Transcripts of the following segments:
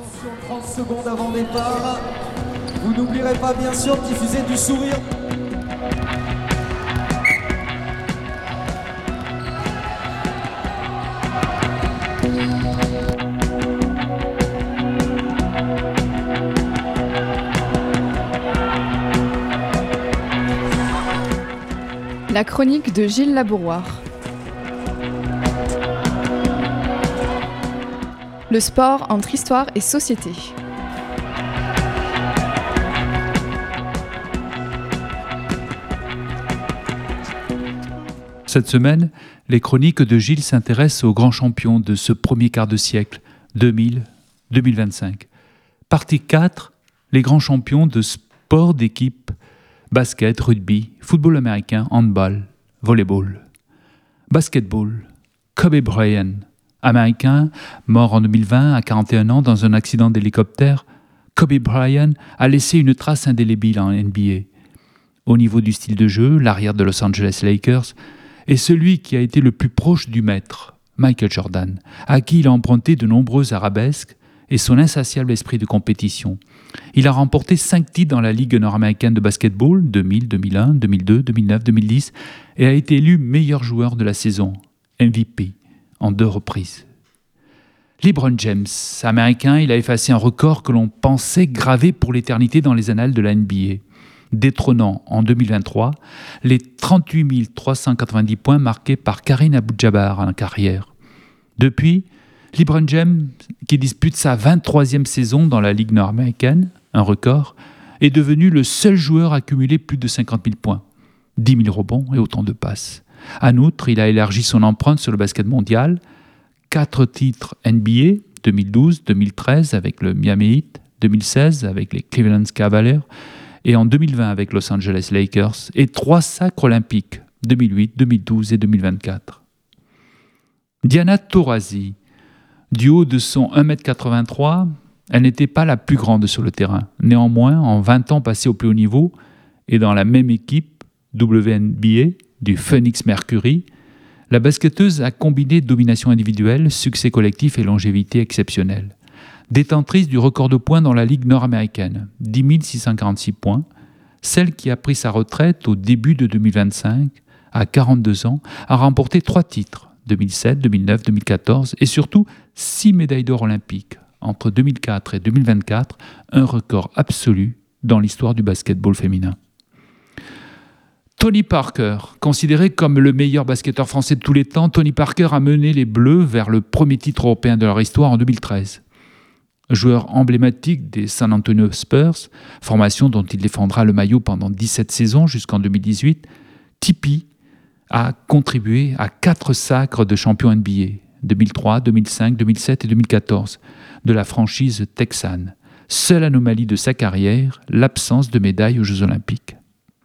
Attention, 30 secondes avant départ. Vous n'oublierez pas bien sûr de diffuser du sourire. La chronique de Gilles Labouroire. Le sport entre histoire et société. Cette semaine, les chroniques de Gilles s'intéressent aux grands champions de ce premier quart de siècle, 2000-2025. Partie 4, les grands champions de sport d'équipe, basket, rugby, football américain, handball, volleyball. Basketball, Kobe Bryant, américain, mort en 2020 à 41 ans dans un accident d'hélicoptère. Kobe Bryant a laissé une trace indélébile en NBA. Au niveau du style de jeu, l'arrière de Los Angeles Lakers est celui qui a été le plus proche du maître, Michael Jordan, à qui il a emprunté de nombreuses arabesques et son insatiable esprit de compétition. Il a remporté 5 titres dans la Ligue nord-américaine de basketball, 2000, 2001, 2002, 2009, 2010, et a été élu meilleur joueur de la saison, MVP, en 2 reprises. LeBron James, américain, il a effacé un record que l'on pensait gravé pour l'éternité dans les annales de la NBA, détrônant en 2023 les 38 390 points marqués par Kareem Abdul-Jabbar en carrière. Depuis, LeBron James, qui dispute sa 23e saison dans la Ligue nord-américaine, un record, est devenu le seul joueur à accumuler plus de 50 000 points, 10 000 rebonds et autant de passes. En outre, il a élargi son empreinte sur le basket mondial, 4 titres NBA, 2012, 2013 avec le Miami Heat, 2016 avec les Cleveland Cavaliers et en 2020 avec Los Angeles Lakers, et 3 sacres olympiques, 2008, 2012 et 2024. Diana Taurasi, du haut de son 1,83 m, elle n'était pas la plus grande sur le terrain. Néanmoins, en 20 ans passés au plus haut niveau et dans la même équipe WNBA du Phoenix Mercury, la basketteuse a combiné domination individuelle, succès collectif et longévité exceptionnelle. Détentrice du record de points dans la Ligue nord-américaine, 10 646 points, celle qui a pris sa retraite au début de 2025, à 42 ans, a remporté 3 titres, 2007, 2009, 2014 et surtout 6 médailles d'or olympiques entre 2004 et 2024, un record absolu dans l'histoire du basketball féminin. Tony Parker, considéré comme le meilleur basketteur français de tous les temps, Tony Parker a mené les Bleus vers le premier titre européen de leur histoire en 2013. Joueur emblématique des San Antonio Spurs, formation dont il défendra le maillot pendant 17 saisons jusqu'en 2018, Tipeee a contribué à 4 sacres de champion NBA, 2003, 2005, 2007 et 2014, de la franchise texane. Seule anomalie de sa carrière, l'absence de médaille aux Jeux Olympiques.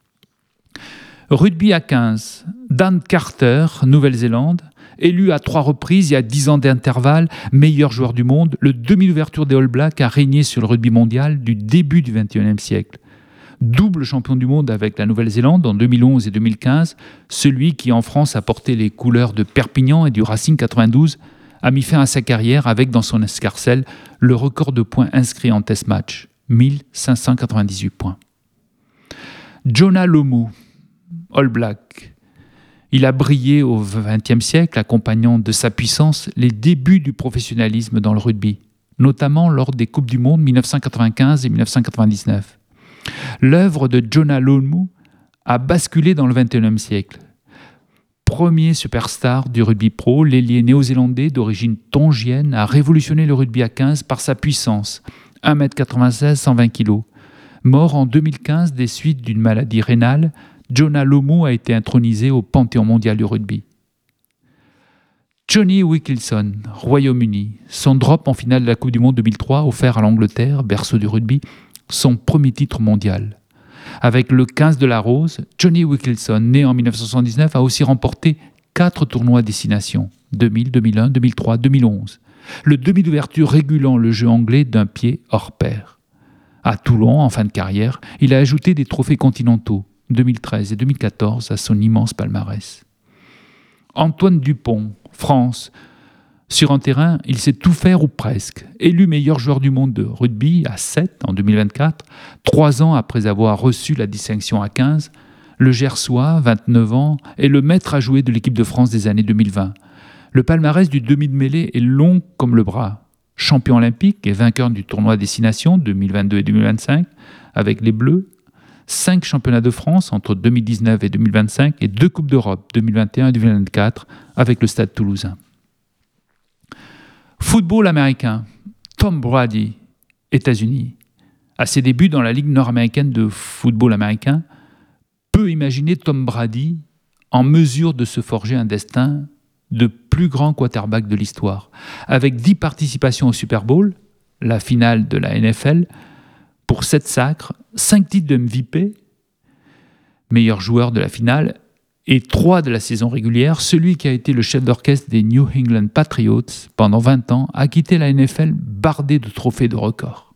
Rugby à 15, Dan Carter, Nouvelle-Zélande, élu à 3 reprises il y a 10 ans d'intervalle, meilleur joueur du monde, le demi-d'ouverture des All Blacks a régné sur le rugby mondial du début du XXIe siècle. Double champion du monde avec la Nouvelle-Zélande en 2011 et 2015, celui qui en France a porté les couleurs de Perpignan et du Racing 92 a mis fin à sa carrière avec dans son escarcelle le record de points inscrits en test match, 1598 points. Jonah Lomu, All Black. Il a brillé au XXe siècle, accompagnant de sa puissance les débuts du professionnalisme dans le rugby, notamment lors des Coupes du Monde 1995 et 1999. L'œuvre de Jonah Lomu a basculé dans le XXIe siècle. Premier superstar du rugby pro, l'ailier néo-zélandais d'origine tongienne a révolutionné le rugby à 15 par sa puissance, 1,96 m, 120 kg. Mort en 2015 des suites d'une maladie rénale, Jonah Lomu a été intronisé au Panthéon mondial du rugby. Jonny Wilkinson, Royaume-Uni, son drop en finale de la Coupe du Monde 2003 offert à l'Angleterre, berceau du rugby, son premier titre mondial. Avec le 15 de la Rose, Jonny Wilkinson, né en 1979, a aussi remporté 4 tournois à destination, 2000, 2001, 2003, 2011. Le demi d'ouverture régulant le jeu anglais d'un pied hors pair. À Toulon, en fin de carrière, il a ajouté des trophées continentaux, 2013 et 2014, à son immense palmarès. Antoine Dupont, France, Sur un terrain, il sait tout faire ou presque. Élu meilleur joueur du monde de rugby à 7 en 2024, 3 ans après avoir reçu la distinction à 15, le Gersois, 29 ans, est le maître à jouer de l'équipe de France des années 2020. Le palmarès du demi de mêlée est long comme le bras. Champion olympique et vainqueur du tournoi Destination 2022 et 2025 avec les Bleus, 5 championnats de France entre 2019 et 2025 et 2 Coupes d'Europe 2021 et 2024 avec le Stade Toulousain. Football américain, Tom Brady, États-Unis. À ses débuts dans la Ligue nord-américaine de football américain, peut imaginer Tom Brady en mesure de se forger un destin de plus grand quarterback de l'histoire. Avec 10 participations au Super Bowl, la finale de la NFL, pour 7 sacres, 5 titres de MVP, meilleur joueur de la finale, et 3 de la saison régulière, celui qui a été le chef d'orchestre des New England Patriots pendant 20 ans a quitté la NFL bardé de trophées de records.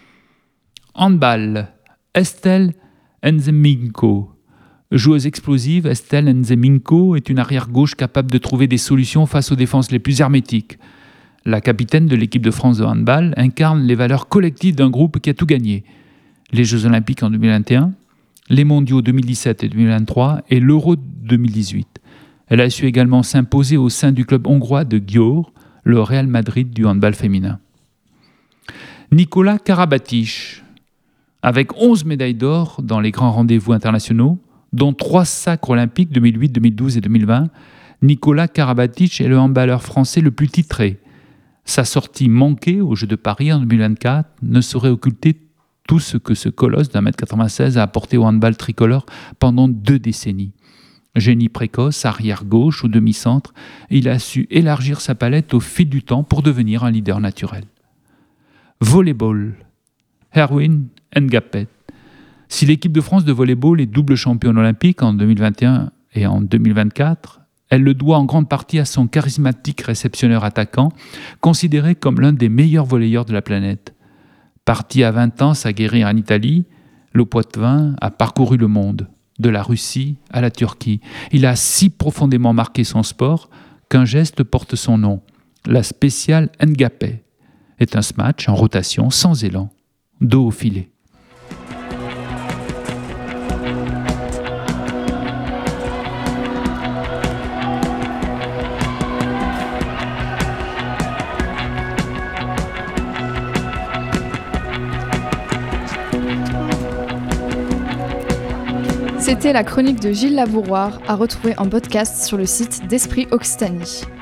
Handball, Estelle Nzeminko. Joueuse explosive, Estelle Nzeminko est une arrière-gauche capable de trouver des solutions face aux défenses les plus hermétiques. La capitaine de l'équipe de France de handball incarne les valeurs collectives d'un groupe qui a tout gagné. Les Jeux Olympiques en 2021, les Mondiaux 2017 et 2023 et l'Euro 2018. Elle a su également s'imposer au sein du club hongrois de Győr, le Real Madrid du handball féminin. Nicolas Karabatic, avec 11 médailles d'or dans les grands rendez-vous internationaux, dont 3 sacres olympiques 2008, 2012 et 2020, Nicolas Karabatic est le handballeur français le plus titré. Sa sortie manquée aux Jeux de Paris en 2024 ne saurait occulter tout ce que ce colosse d'1m96 a apporté au handball tricolore pendant 2 décennies. Génie précoce, arrière-gauche ou demi-centre, il a su élargir sa palette au fil du temps pour devenir un leader naturel. Volleyball, Erwin Ngapet. Si l'équipe de France de volleyball est double championne olympique en 2021 et en 2024, elle le doit en grande partie à son charismatique réceptionneur attaquant, considéré comme l'un des meilleurs volleyeurs de la planète. Parti à 20 ans s'aguerrir en Italie, le Poitevin a parcouru le monde, de la Russie à la Turquie. Il a si profondément marqué son sport qu'un geste porte son nom. La spéciale Ngapet est un smash en rotation sans élan, dos au filet. C'était la chronique de Gilles Labouroir à retrouver en podcast sur le site d'Esprit Occitanie.